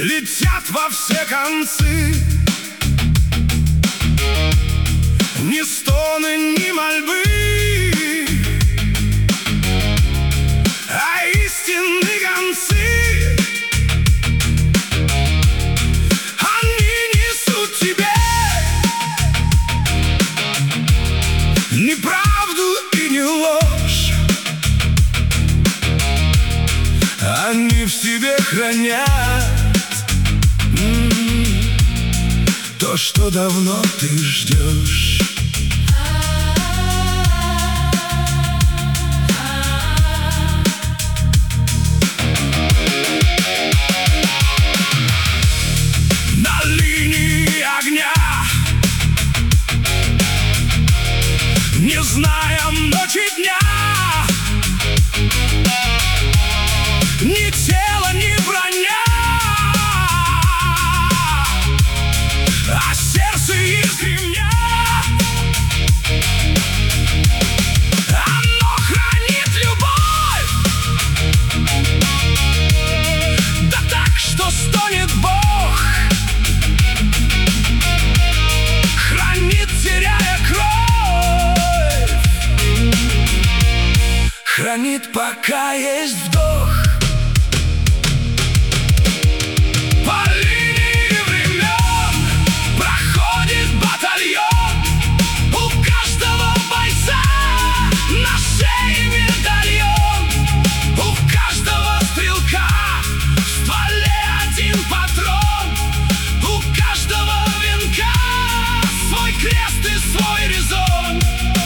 летят во все концы. Ни стоны, ни мольбы, а истинные гонцы. Они несут тебе неправду и не ложь. Они в себе хранят то, что давно ты ждешь. На линии огня, не зная ночи дня, ни тело, ни броня, а сердце из кремня. Оно хранит любовь, да так, что стонет Бог. Хранит, теряя кровь, хранит, пока есть вдох. По линии времен проходит батальон. У каждого бойца на шее медальон. У каждого стрелка в стволе один патрон. У каждого венка свой крест и свой резон.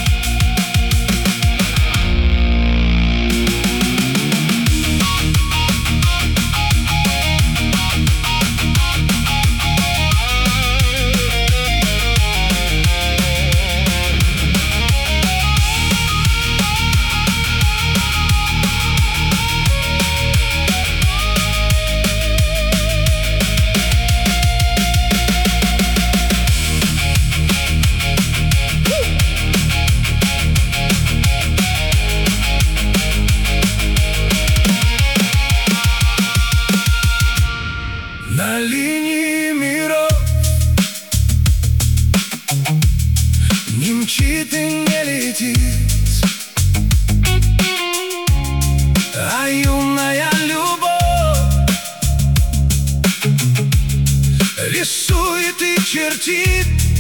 На линии миров не мчит и не летит, а юная любовь рисует и чертит.